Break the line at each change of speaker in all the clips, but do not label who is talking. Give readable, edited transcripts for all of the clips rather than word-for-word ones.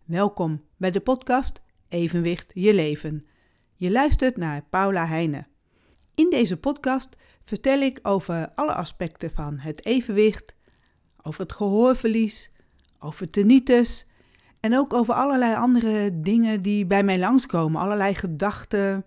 Welkom bij de podcast Evenwicht je leven. Je luistert naar Paula Heijnen. In deze podcast vertel ik over alle aspecten van het evenwicht, over het gehoorverlies, over tinnitus en ook over allerlei andere dingen die bij mij langskomen. Allerlei gedachten,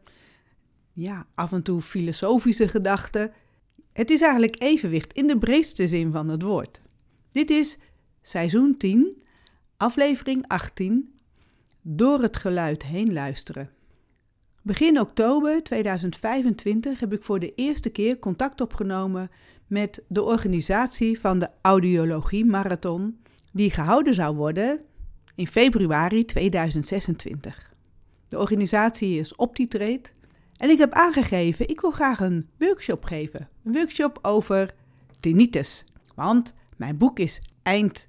af en toe filosofische gedachten. Het is eigenlijk evenwicht in de breedste zin van het woord. Dit is seizoen 10, aflevering 18, Door het geluid heen luisteren. Begin oktober 2025 heb ik voor de eerste keer contact opgenomen met de organisatie van de Audiologie Marathon, die gehouden zou worden in februari 2026. De organisatie is Optitrade en ik heb aangegeven, ik wil graag een workshop geven. Een workshop over tinnitus, want mijn boek is eind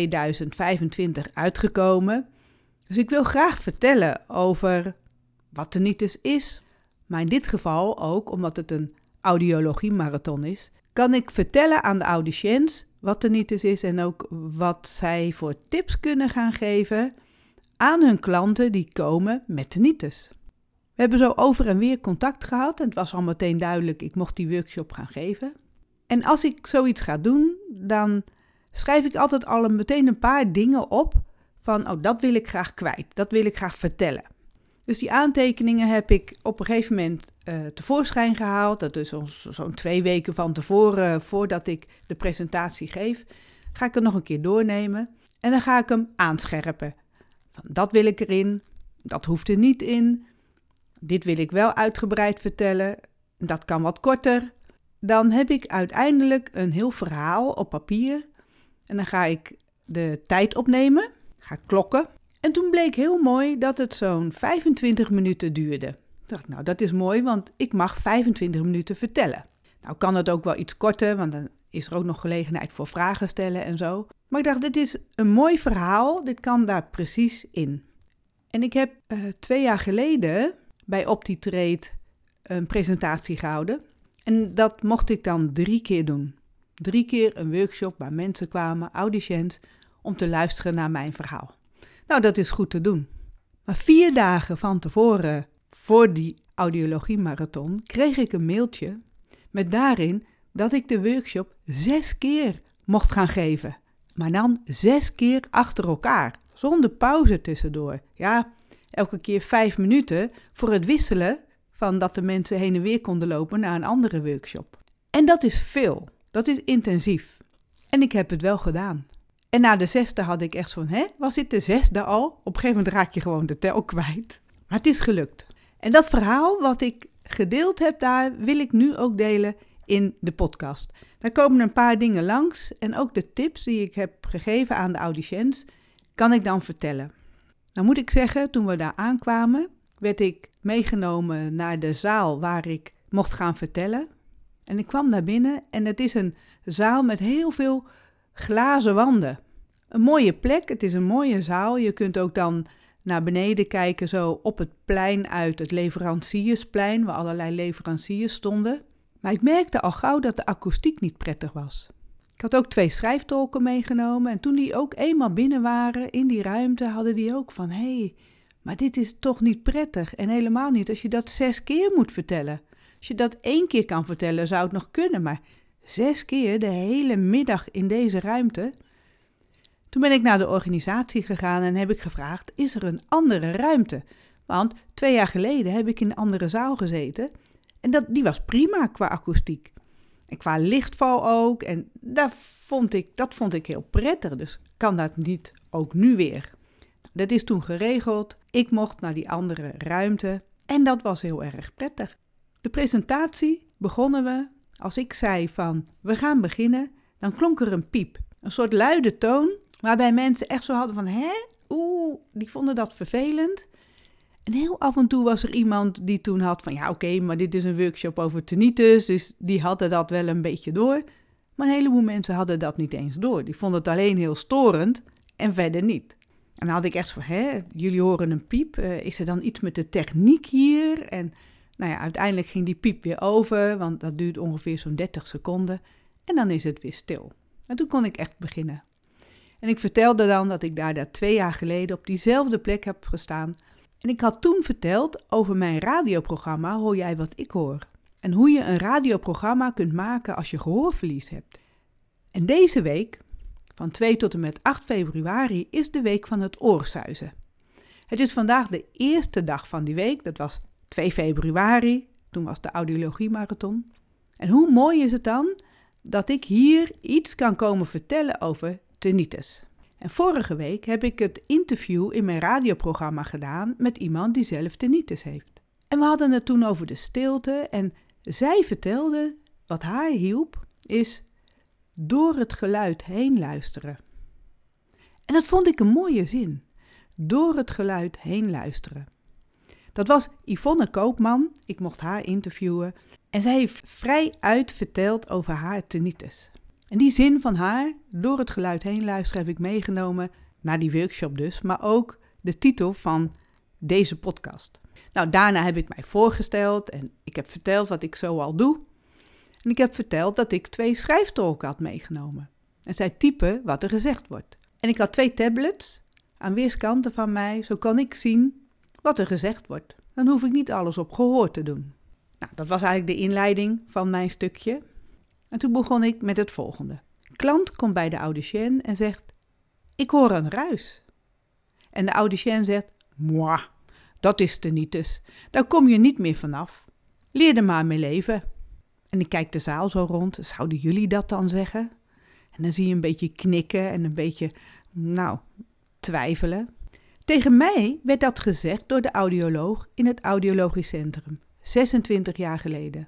2025 uitgekomen. Dus ik wil graag vertellen over wat tinnitus is. Maar in dit geval ook, omdat het een audiologie-marathon is, kan ik vertellen aan de audiciëns wat tinnitus is en ook wat zij voor tips kunnen gaan geven aan hun klanten die komen met tinnitus. We hebben zo over en weer contact gehad en het was al meteen duidelijk, ik mocht die workshop gaan geven. En als ik zoiets ga doen, dan schrijf ik altijd al meteen een paar dingen op van, dat wil ik graag kwijt, dat wil ik graag vertellen. Dus die aantekeningen heb ik op een gegeven moment tevoorschijn gehaald. Dat is zo'n 2 weken van tevoren, voordat ik de presentatie geef, ga ik het nog een keer doornemen. En dan ga ik hem aanscherpen. Dat wil ik erin, dat hoeft er niet in. Dit wil ik wel uitgebreid vertellen, dat kan wat korter. Dan heb ik uiteindelijk een heel verhaal op papier. En dan ga ik de tijd opnemen, ga klokken. En toen bleek heel mooi dat het zo'n 25 minuten duurde. Ik dacht, dat is mooi, want ik mag 25 minuten vertellen. Nou kan het ook wel iets korter, want dan is er ook nog gelegenheid voor vragen stellen en zo. Maar ik dacht, dit is een mooi verhaal, dit kan daar precies in. En ik heb 2 jaar geleden bij Optitrade een presentatie gehouden. En dat mocht ik dan 3 keer doen. 3 keer een workshop waar mensen kwamen, audiciëns, om te luisteren naar mijn verhaal. Nou, dat is goed te doen. Maar 4 dagen van tevoren, voor die audiologie-marathon, kreeg ik een mailtje met daarin dat ik de workshop 6 keer mocht gaan geven. Maar dan 6 keer achter elkaar, zonder pauze tussendoor. Ja, elke keer 5 minuten voor het wisselen van dat de mensen heen en weer konden lopen naar een andere workshop. En dat is veel, dat is intensief. En ik heb het wel gedaan. En na de 6e had ik echt zo'n, was dit de 6e al? Op een gegeven moment raak je gewoon de tel kwijt. Maar het is gelukt. En dat verhaal wat ik gedeeld heb daar, wil ik nu ook delen in de podcast. Daar komen een paar dingen langs en ook de tips die ik heb gegeven aan de audiciëns, kan ik dan vertellen. Nou moet ik zeggen, toen we daar aankwamen, werd ik meegenomen naar de zaal waar ik mocht gaan vertellen. En ik kwam naar binnen en het is een zaal met heel veel glazen wanden. Een mooie plek, het is een mooie zaal. Je kunt ook dan naar beneden kijken, zo op het plein uit het leveranciersplein, waar allerlei leveranciers stonden. Maar ik merkte al gauw dat de akoestiek niet prettig was. Ik had ook 2 schrijftolken meegenomen en toen die ook eenmaal binnen waren in die ruimte, hadden die ook van, maar dit is toch niet prettig. En helemaal niet als je dat 6 keer moet vertellen. Als je dat 1 keer kan vertellen, zou het nog kunnen, maar 6 keer de hele middag in deze ruimte. Toen ben ik naar de organisatie gegaan en heb ik gevraagd, is er een andere ruimte? Want 2 jaar geleden heb ik in een andere zaal gezeten en die was prima qua akoestiek. En qua lichtval ook en dat vond ik heel prettig, dus kan dat niet ook nu weer? Dat is toen geregeld, ik mocht naar die andere ruimte en dat was heel erg prettig. De presentatie begonnen we. Als ik zei van, we gaan beginnen, dan klonk er een piep. Een soort luide toon, waarbij mensen echt zo hadden van, die vonden dat vervelend. En heel af en toe was er iemand die toen had van, maar dit is een workshop over tinnitus, dus die hadden dat wel een beetje door. Maar een heleboel mensen hadden dat niet eens door. Die vonden het alleen heel storend en verder niet. En dan had ik echt van, jullie horen een piep, is er dan iets met de techniek hier? En uiteindelijk ging die piep weer over, want dat duurt ongeveer zo'n 30 seconden. En dan is het weer stil. En toen kon ik echt beginnen. En ik vertelde dan dat ik daar 2 jaar geleden op diezelfde plek heb gestaan. En ik had toen verteld over mijn radioprogramma Hoor jij wat ik hoor? En hoe je een radioprogramma kunt maken als je gehoorverlies hebt. En deze week, van 2 tot en met 8 februari, is de week van het oorsuizen. Het is vandaag de eerste dag van die week, dat was 2 februari, toen was de audiologie-marathon. En hoe mooi is het dan dat ik hier iets kan komen vertellen over tinnitus. En vorige week heb ik het interview in mijn radioprogramma gedaan met iemand die zelf tinnitus heeft. En we hadden het toen over de stilte en zij vertelde wat haar hielp is door het geluid heen luisteren. En dat vond ik een mooie zin. Door het geluid heen luisteren. Dat was Yvonne Koopman, ik mocht haar interviewen en zij heeft vrij uit verteld over haar tinnitus. En die zin van haar, door het geluid heen luisteren, heb ik meegenomen naar die workshop dus, maar ook de titel van deze podcast. Nou, daarna heb ik mij voorgesteld en ik heb verteld wat ik zo al doe. En ik heb verteld dat ik 2 schrijftolken had meegenomen. En zij typen wat er gezegd wordt. En ik had 2 tablets aan weerskanten van mij, zo kan ik zien wat er gezegd wordt. Dan hoef ik niet alles op gehoor te doen. Nou, dat was eigenlijk de inleiding van mijn stukje. En toen begon ik met het volgende. Een klant komt bij de audiciën en zegt, ik hoor een ruis. En de audiciën zegt, moi, dat is tinnitus. Daar kom je niet meer vanaf. Leer er maar mee leven. En ik kijk de zaal zo rond, zouden jullie dat dan zeggen? En dan zie je een beetje knikken en een beetje, twijfelen. Tegen mij werd dat gezegd door de audioloog in het audiologisch centrum, 26 jaar geleden.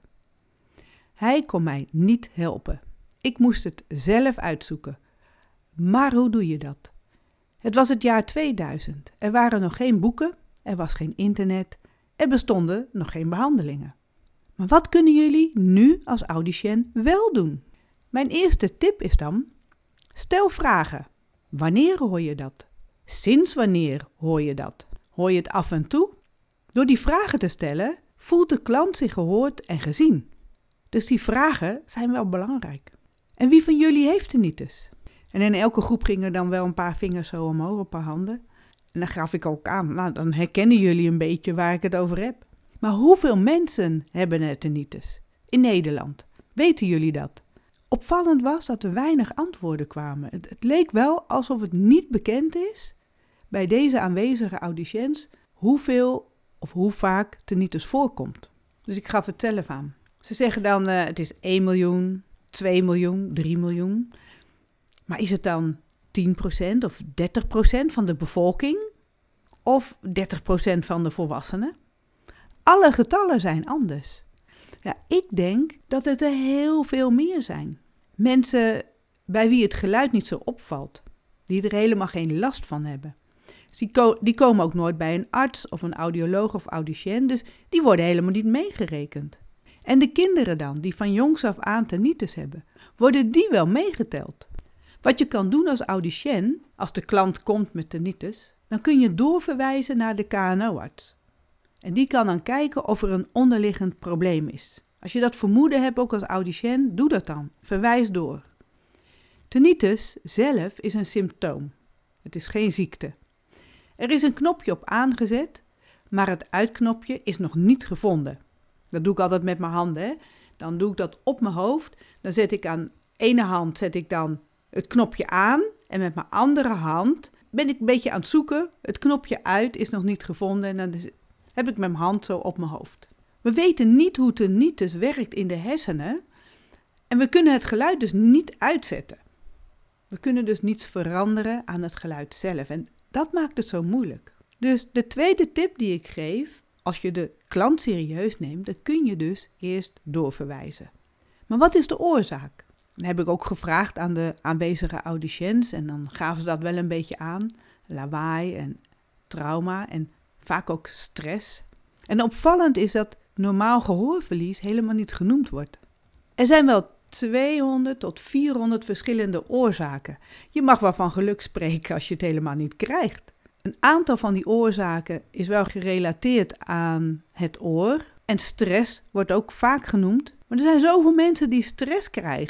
Hij kon mij niet helpen. Ik moest het zelf uitzoeken. Maar hoe doe je dat? Het was het jaar 2000. Er waren nog geen boeken, er was geen internet, er bestonden nog geen behandelingen. Maar wat kunnen jullie nu als audicien wel doen? Mijn eerste tip is dan, stel vragen. Wanneer hoor je dat? Sinds wanneer hoor je dat? Hoor je het af en toe? Door die vragen te stellen, voelt de klant zich gehoord en gezien. Dus die vragen zijn wel belangrijk. En wie van jullie heeft tinnitus? En in elke groep gingen dan wel een paar vingers zo omhoog, een paar handen. En dan gaf ik ook aan, dan herkennen jullie een beetje waar ik het over heb. Maar hoeveel mensen hebben er tinnitus in Nederland? Weten jullie dat? Opvallend was dat er weinig antwoorden kwamen. Het leek wel alsof het niet bekend is bij deze aanwezige audiciëns hoeveel of hoe vaak tinnitus voorkomt. Dus ik ga vertellen aan. Ze zeggen dan het is 1 miljoen, 2 miljoen, 3 miljoen. Maar is het dan 10% of 30% van de bevolking? Of 30% van de volwassenen? Alle getallen zijn anders. Ja, ik denk dat het er heel veel meer zijn. Mensen bij wie het geluid niet zo opvalt. Die er helemaal geen last van hebben. Dus die komen ook nooit bij een arts of een audioloog of audiciën. Dus die worden helemaal niet meegerekend. En de kinderen dan, die van jongs af aan tinnitus hebben, worden die wel meegeteld? Wat je kan doen als audiciën, als de klant komt met tinnitus, dan kun je doorverwijzen naar de KNO-arts. En die kan dan kijken of er een onderliggend probleem is. Als je dat vermoeden hebt, ook als audiciën, doe dat dan. Verwijs door. Tinnitus zelf is een symptoom. Het is geen ziekte. Er is een knopje op aangezet, maar het uitknopje is nog niet gevonden. Dat doe ik altijd met mijn handen. Hè? Dan doe ik dat op mijn hoofd. Dan zet ik aan ene hand dan het knopje aan. En met mijn andere hand ben ik een beetje aan het zoeken. Het knopje uit is nog niet gevonden. En dan heb ik mijn hand zo op mijn hoofd. We weten niet hoe tinnitus werkt in de hersenen. En we kunnen het geluid dus niet uitzetten. We kunnen dus niets veranderen aan het geluid zelf. En dat maakt het zo moeilijk. Dus de tweede tip die ik geef, als je de klant serieus neemt, dan kun je dus eerst doorverwijzen. Maar wat is de oorzaak? Dan heb ik ook gevraagd aan de aanwezige audiciëns en dan gaven ze dat wel een beetje aan. Lawaai en trauma en vaak ook stress. En opvallend is dat normaal gehoorverlies helemaal niet genoemd wordt. Er zijn wel 200 tot 400 verschillende oorzaken. Je mag wel van geluk spreken als je het helemaal niet krijgt. Een aantal van die oorzaken is wel gerelateerd aan het oor. En stress wordt ook vaak genoemd. Maar er zijn zoveel mensen die stress krijgen.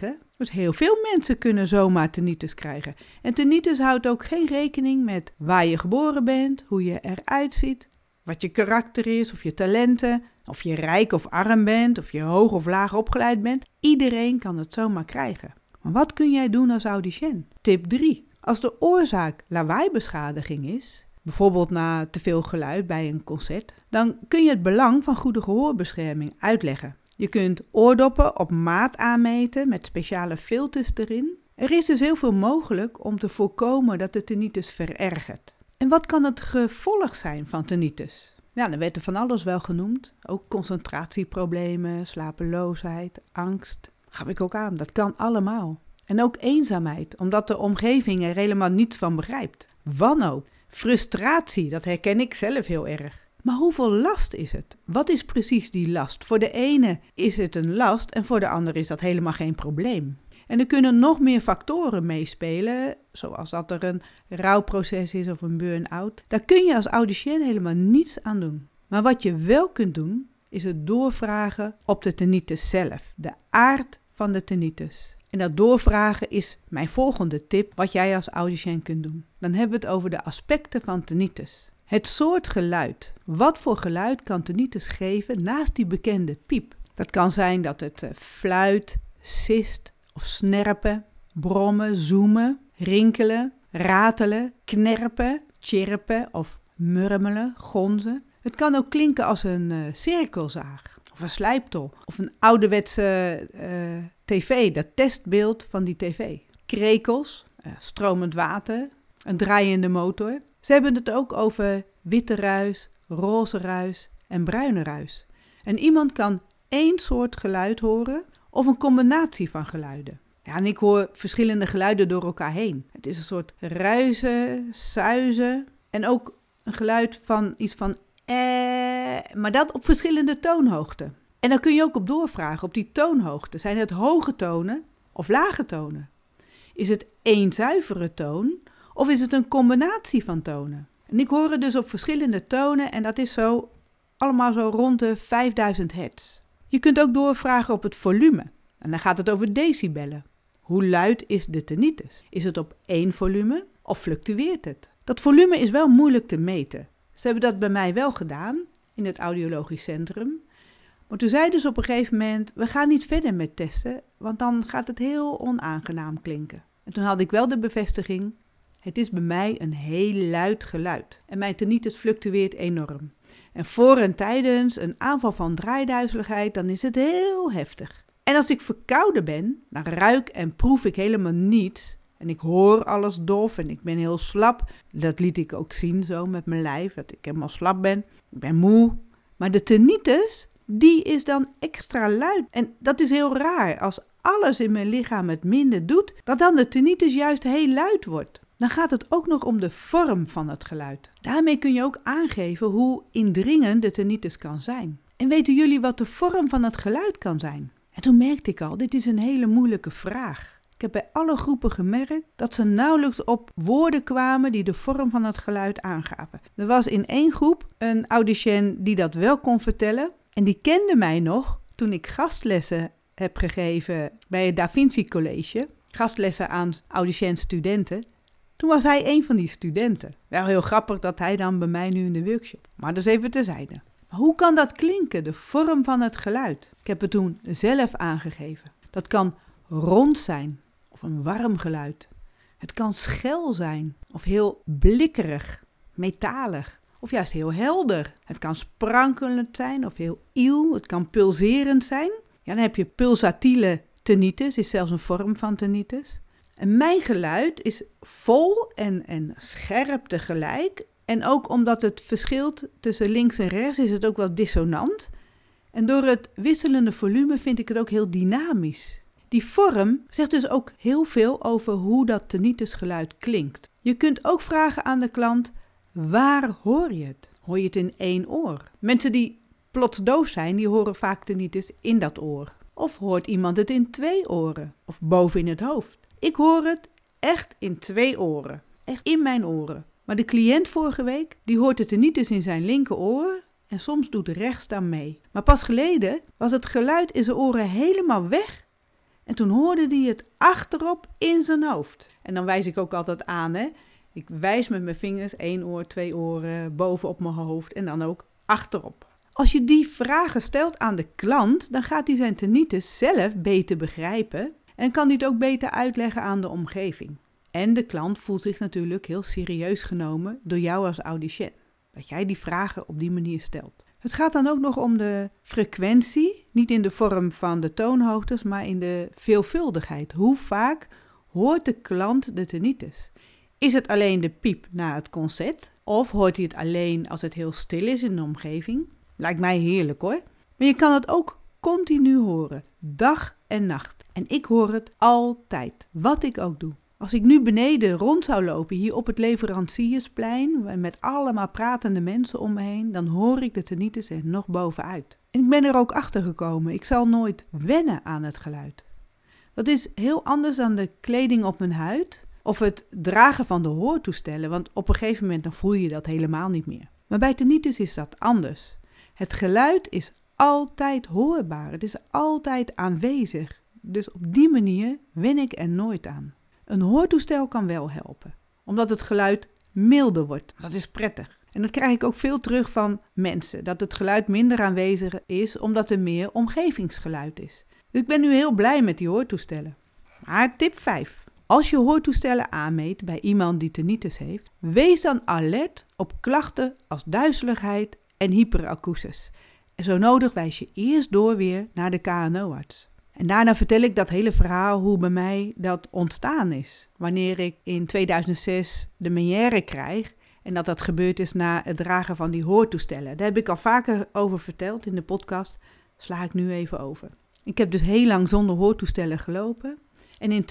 Dus heel veel mensen kunnen zomaar tinnitus krijgen. En tinnitus houdt ook geen rekening met waar je geboren bent, hoe je eruit ziet, wat je karakter is of je talenten, of je rijk of arm bent, of je hoog of laag opgeleid bent. Iedereen kan het zomaar krijgen. Maar wat kun jij doen als audiciën? Tip 3. Als de oorzaak lawaaibeschadiging is, bijvoorbeeld na te veel geluid bij een concert, dan kun je het belang van goede gehoorbescherming uitleggen. Je kunt oordoppen op maat aanmeten met speciale filters erin. Er is dus heel veel mogelijk om te voorkomen dat de tinnitus verergert. En wat kan het gevolg zijn van tinnitus? Ja, dan werd er van alles wel genoemd. Ook concentratieproblemen, slapeloosheid, angst. Gaf ik ook aan, dat kan allemaal. En ook eenzaamheid, omdat de omgeving er helemaal niets van begrijpt. Wanhoop, frustratie, dat herken ik zelf heel erg. Maar hoeveel last is het? Wat is precies die last? Voor de ene is het een last en voor de ander is dat helemaal geen probleem. En er kunnen nog meer factoren meespelen, zoals dat er een rouwproces is of een burn-out. Daar kun je als audiciën helemaal niets aan doen. Maar wat je wel kunt doen, is het doorvragen op de tinnitus zelf. De aard van de tinnitus. En dat doorvragen is mijn volgende tip wat jij als audiciën kunt doen. Dan hebben we het over de aspecten van tinnitus. Het soort geluid. Wat voor geluid kan tinnitus geven naast die bekende piep? Dat kan zijn dat het fluit, sist of snerpen, brommen, zoemen, rinkelen, ratelen, knerpen, tjirpen of murmelen, gonzen. Het kan ook klinken als een cirkelzaag of een slijptol of een ouderwetse tv, dat testbeeld van die tv. Krekels, stromend water, een draaiende motor. Ze hebben het ook over witte ruis, roze ruis en bruine ruis. En iemand kan één soort geluid horen of een combinatie van geluiden. Ja, en ik hoor verschillende geluiden door elkaar heen. Het is een soort ruizen, suizen en ook een geluid van iets van maar dat op verschillende toonhoogten. En dan kun je ook op doorvragen op die toonhoogte. Zijn het hoge tonen of lage tonen? Is het één zuivere toon of is het een combinatie van tonen? En ik hoor het dus op verschillende tonen en dat is zo allemaal zo rond de 5000 hertz. Je kunt ook doorvragen op het volume. En dan gaat het over decibellen. Hoe luid is de tinnitus? Is het op één volume of fluctueert het? Dat volume is wel moeilijk te meten. Ze hebben dat bij mij wel gedaan in het audiologisch centrum. Maar toen zeiden ze op een gegeven moment, we gaan niet verder met testen, want dan gaat het heel onaangenaam klinken. En toen had ik wel de bevestiging, het is bij mij een heel luid geluid. En mijn tinnitus fluctueert enorm. En voor en tijdens een aanval van draaiduizeligheid, dan is het heel heftig. En als ik verkouden ben, dan ruik en proef ik helemaal niets. En ik hoor alles dof en ik ben heel slap. Dat liet ik ook zien zo met mijn lijf, dat ik helemaal slap ben. Ik ben moe. Maar de tinnitus, die is dan extra luid. En dat is heel raar. Als alles in mijn lichaam het minder doet, dat dan de tinnitus juist heel luid wordt. Dan gaat het ook nog om de vorm van het geluid. Daarmee kun je ook aangeven hoe indringend de tinnitus kan zijn. En weten jullie wat de vorm van het geluid kan zijn? En toen merkte ik al, dit is een hele moeilijke vraag. Ik heb bij alle groepen gemerkt dat ze nauwelijks op woorden kwamen die de vorm van het geluid aangaven. Er was in één groep een audiciën die dat wel kon vertellen. En die kende mij nog toen ik gastlessen heb gegeven bij het Da Vinci College. Gastlessen aan audiciën studenten. Toen was hij een van die studenten. Wel heel grappig dat hij dan bij mij nu in de workshop. Maar dus even terzijde. Maar hoe kan dat klinken, de vorm van het geluid? Ik heb het toen zelf aangegeven. Dat kan rond zijn of een warm geluid. Het kan schel zijn of heel blikkerig, metalig of juist heel helder. Het kan sprankelend zijn of heel iel. Het kan pulserend zijn. Ja, dan heb je pulsatiele tinnitus, is zelfs een vorm van tinnitus. En mijn geluid is vol en scherp tegelijk. En ook omdat het verschilt tussen links en rechts is het ook wel dissonant. En door het wisselende volume vind ik het ook heel dynamisch. Die vorm zegt dus ook heel veel over hoe dat tinnitusgeluid klinkt. Je kunt ook vragen aan de klant, waar hoor je het? Hoor je het in één oor? Mensen die plots doof zijn, die horen vaak tinnitus in dat oor. Of hoort iemand het in 2 oren? Of boven in het hoofd? Ik hoor het echt in 2 oren. Echt in mijn oren. Maar de cliënt vorige week, die hoort het tinnitus in zijn linkeroor en soms doet rechts dan mee. Maar pas geleden was het geluid in zijn oren helemaal weg En toen hoorde hij het achterop in zijn hoofd. En dan wijs ik ook altijd aan, hè. Ik wijs met mijn vingers, 1 oor, 2 oren, boven op mijn hoofd en dan ook achterop. Als je die vragen stelt aan de klant, dan gaat hij zijn tinnitus zelf beter begrijpen en kan hij het ook beter uitleggen aan de omgeving. En de klant voelt zich natuurlijk heel serieus genomen door jou als audiciënt, dat jij die vragen op die manier stelt. Het gaat dan ook nog om de frequentie, niet in de vorm van de toonhoogtes, maar in de veelvuldigheid. Hoe vaak hoort de klant de tinnitus? Is het alleen de piep na het concert? Of hoort hij het alleen als het heel stil is in de omgeving? Lijkt mij heerlijk hoor. Maar je kan het ook continu horen, dag en nacht. En ik hoor het altijd, wat ik ook doe. Als ik nu beneden rond zou lopen, hier op het leveranciersplein, met allemaal pratende mensen om me heen, dan hoor ik de tinnitus er nog bovenuit. En ik ben er ook achter gekomen, ik zal nooit wennen aan het geluid. Dat is heel anders dan de kleding op mijn huid of het dragen van de hoortoestellen, want op een gegeven moment dan voel je dat helemaal niet meer. Maar bij tinnitus is dat anders. Het geluid is altijd hoorbaar, het is altijd aanwezig. Dus op die manier wen ik er nooit aan. Een hoortoestel kan wel helpen, omdat het geluid milder wordt. Dat is prettig. En dat krijg ik ook veel terug van mensen, dat het geluid minder aanwezig is, omdat er meer omgevingsgeluid is. Dus ik ben nu heel blij met die hoortoestellen. Maar tip 5. Als je hoortoestellen aanmeet bij iemand die tinnitus heeft, wees dan alert op klachten als duizeligheid en hyperacusis. En zo nodig wijs je eerst door weer naar de KNO-arts. En daarna vertel ik dat hele verhaal hoe bij mij dat ontstaan is. Wanneer ik in 2006 de Meniere krijg en dat gebeurd is na het dragen van die hoortoestellen. Daar heb ik al vaker over verteld in de podcast, sla ik nu even over. Ik heb dus heel lang zonder hoortoestellen gelopen. En in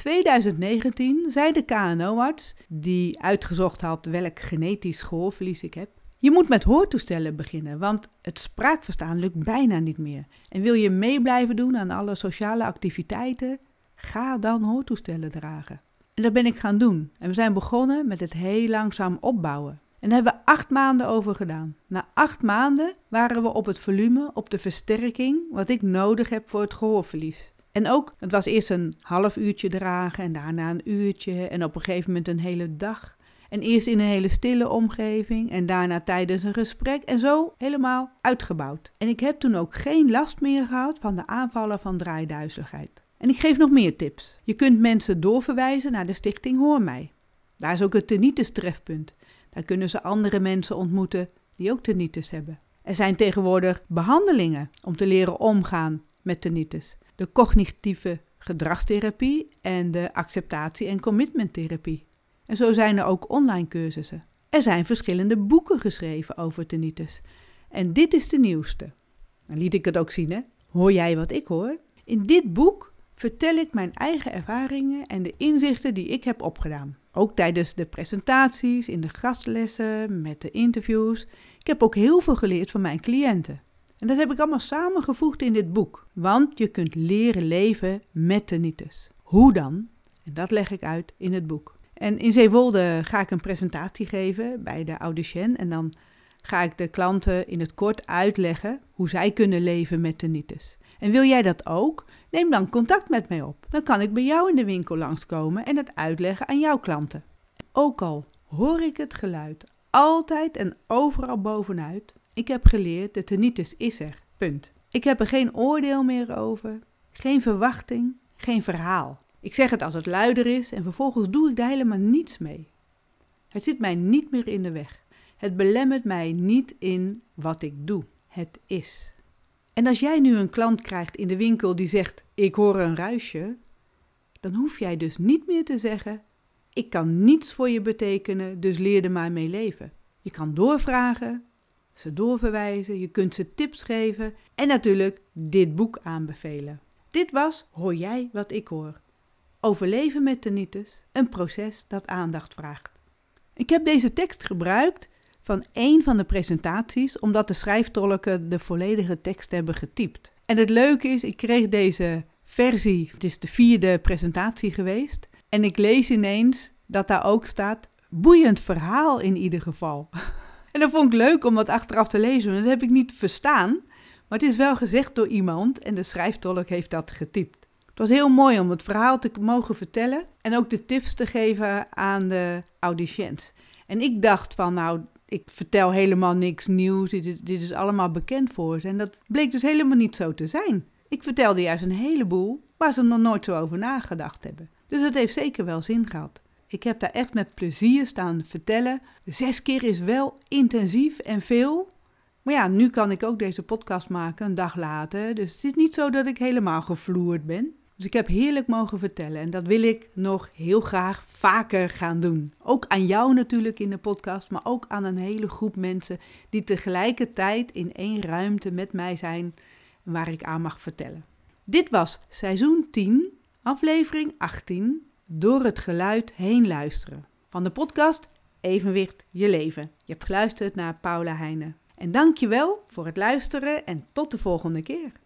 2019 zei de KNO-arts, die uitgezocht had welk genetisch gehoorverlies ik heb, je moet met hoortoestellen beginnen, want het spraakverstaan lukt bijna niet meer. En wil je mee blijven doen aan alle sociale activiteiten, ga dan hoortoestellen dragen. En dat ben ik gaan doen. En we zijn begonnen met het heel langzaam opbouwen. En daar hebben we 8 maanden over gedaan. Na 8 maanden waren we op het volume, op de versterking, wat ik nodig heb voor het gehoorverlies. En ook, het was eerst een half uurtje dragen en daarna een uurtje en op een gegeven moment een hele dag. En eerst in een hele stille omgeving en daarna tijdens een gesprek en zo helemaal uitgebouwd. En ik heb toen ook geen last meer gehad van de aanvallen van draaiduizeligheid. En ik geef nog meer tips. Je kunt mensen doorverwijzen naar de stichting Hoor Mij. Daar is ook het tinnitus-trefpunt. Daar kunnen ze andere mensen ontmoeten die ook tinnitus hebben. Er zijn tegenwoordig behandelingen om te leren omgaan met tinnitus. De cognitieve gedragstherapie en de acceptatie- en commitmenttherapie. En zo zijn er ook online cursussen. Er zijn verschillende boeken geschreven over tinnitus. En dit is de nieuwste. Dan liet ik het ook zien, hè? Hoor jij wat ik hoor? In dit boek vertel ik mijn eigen ervaringen en de inzichten die ik heb opgedaan. Ook tijdens de presentaties, in de gastlessen, met de interviews. Ik heb ook heel veel geleerd van mijn cliënten. En dat heb ik allemaal samengevoegd in dit boek. Want je kunt leren leven met tinnitus. Hoe dan? En dat leg ik uit in het boek. En in Zeewolde ga ik een presentatie geven bij de audiciënt. En dan ga ik de klanten in het kort uitleggen hoe zij kunnen leven met tinnitus. En wil jij dat ook? Neem dan contact met mij op. Dan kan ik bij jou in de winkel langskomen en het uitleggen aan jouw klanten. Ook al hoor ik het geluid altijd en overal bovenuit. Ik heb geleerd, de tinnitus is er. Punt. Ik heb er geen oordeel meer over, geen verwachting, geen verhaal. Ik zeg het als het luider is en vervolgens doe ik daar helemaal niets mee. Het zit mij niet meer in de weg. Het belemmert mij niet in wat ik doe. Het is. En als jij nu een klant krijgt in de winkel die zegt, ik hoor een ruisje, dan hoef jij dus niet meer te zeggen, ik kan niets voor je betekenen, dus leer er maar mee leven. Je kan doorvragen, ze doorverwijzen, je kunt ze tips geven en natuurlijk dit boek aanbevelen. Dit was Hoor jij wat ik hoor? Overleven met tinnitus, een proces dat aandacht vraagt. Ik heb deze tekst gebruikt van een van de presentaties, omdat de schrijftolken de volledige tekst hebben getypt. En het leuke is, ik kreeg deze versie, het is de 4e presentatie geweest, en ik lees ineens dat daar ook staat, boeiend verhaal in ieder geval. En dat vond ik leuk om dat achteraf te lezen, want dat heb ik niet verstaan, maar het is wel gezegd door iemand en de schrijftolk heeft dat getypt. Het was heel mooi om het verhaal te mogen vertellen en ook de tips te geven aan de audiciënt. En ik dacht van, ik vertel helemaal niks nieuws, dit is allemaal bekend voor ze. En dat bleek dus helemaal niet zo te zijn. Ik vertelde juist een heleboel waar ze nog nooit zo over nagedacht hebben. Dus het heeft zeker wel zin gehad. Ik heb daar echt met plezier staan vertellen. 6 keer is wel intensief en veel. Maar ja, nu kan ik ook deze podcast maken, een dag later. Dus het is niet zo dat ik helemaal gevloerd ben. Dus ik heb heerlijk mogen vertellen en dat wil ik nog heel graag vaker gaan doen. Ook aan jou natuurlijk in de podcast, maar ook aan een hele groep mensen die tegelijkertijd in één ruimte met mij zijn waar ik aan mag vertellen. Dit was seizoen 10, aflevering 18, Door het geluid heen luisteren. Van de podcast Evenwicht je leven. Je hebt geluisterd naar Paula Heine. En dank je wel voor het luisteren en tot de volgende keer.